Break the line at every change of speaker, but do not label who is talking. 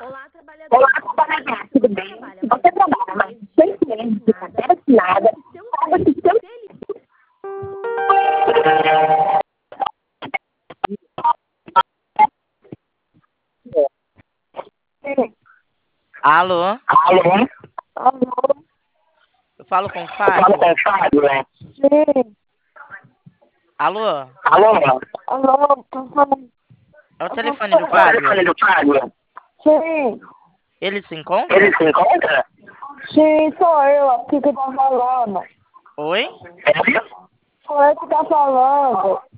Olá,
Olá,
trabalhador, tudo bem?
trabalhador, tudo bem?
Trabalha
Se
mais
você
de
trabalha
6
mais de
meses de
6
carteira
meses de
assinada,
carteira assinada,
saiba que seu
saiba que seu
CLT
Alô?
Alô?
Eu falo com o
Fala com
Fábio?
o Fábio, né?
Sim.
Alô?
Alô?
Alô, tô falando.
É o telefone do
É o telefone
Fábio?
do Fábio?
Sim,
Ele se
Ele
encontra?
se encontra?
sim, sou eu aqui que tá falando.
Oi?
É?
Sou eu que tá falando.